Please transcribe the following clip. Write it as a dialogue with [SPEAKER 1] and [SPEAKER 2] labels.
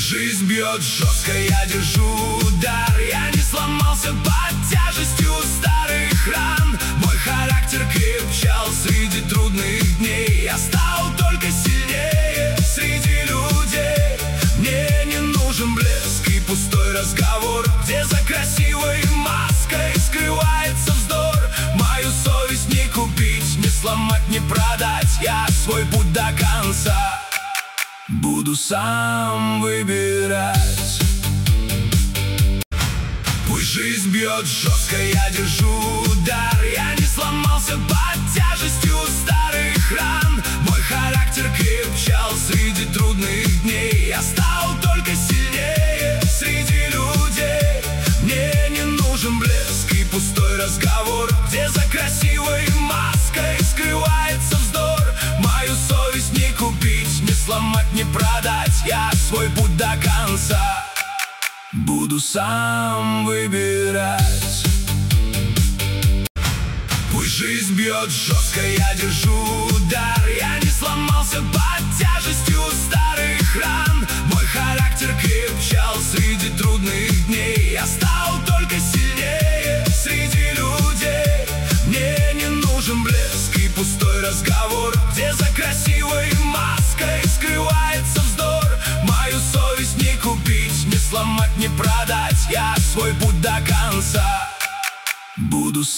[SPEAKER 1] Пусть жизнь бьет жестко, я держу удар. Я не сломался под тяжестью старых ран. Мой характер крепчал среди трудных дней. Я стал только сильнее среди людей. Мне не нужен блеск и пустой разговор, где за красивой маской скрывается вздор. Мою совесть не купить, не сломать, не продать. Я свой путь до конца буду сам выбирать. Пусть жизнь бьет жестко, я держу удар. Я не сломался под тяжестью старых ран. Мой характер крепчал среди трудных дней. Я стал только сильнее среди людей. Мне не нужен блеск и пустой разговор, где за красивой маской скрывается вздор. Мою совесть не купить, не сломать, не продать. Я свой путь до конца буду сам выбирать. Пусть жизнь бьет жестко, я держу удар. Я не сломался под тяжестью старых ран. Мой характер крепчал среди трудных дней. Я стал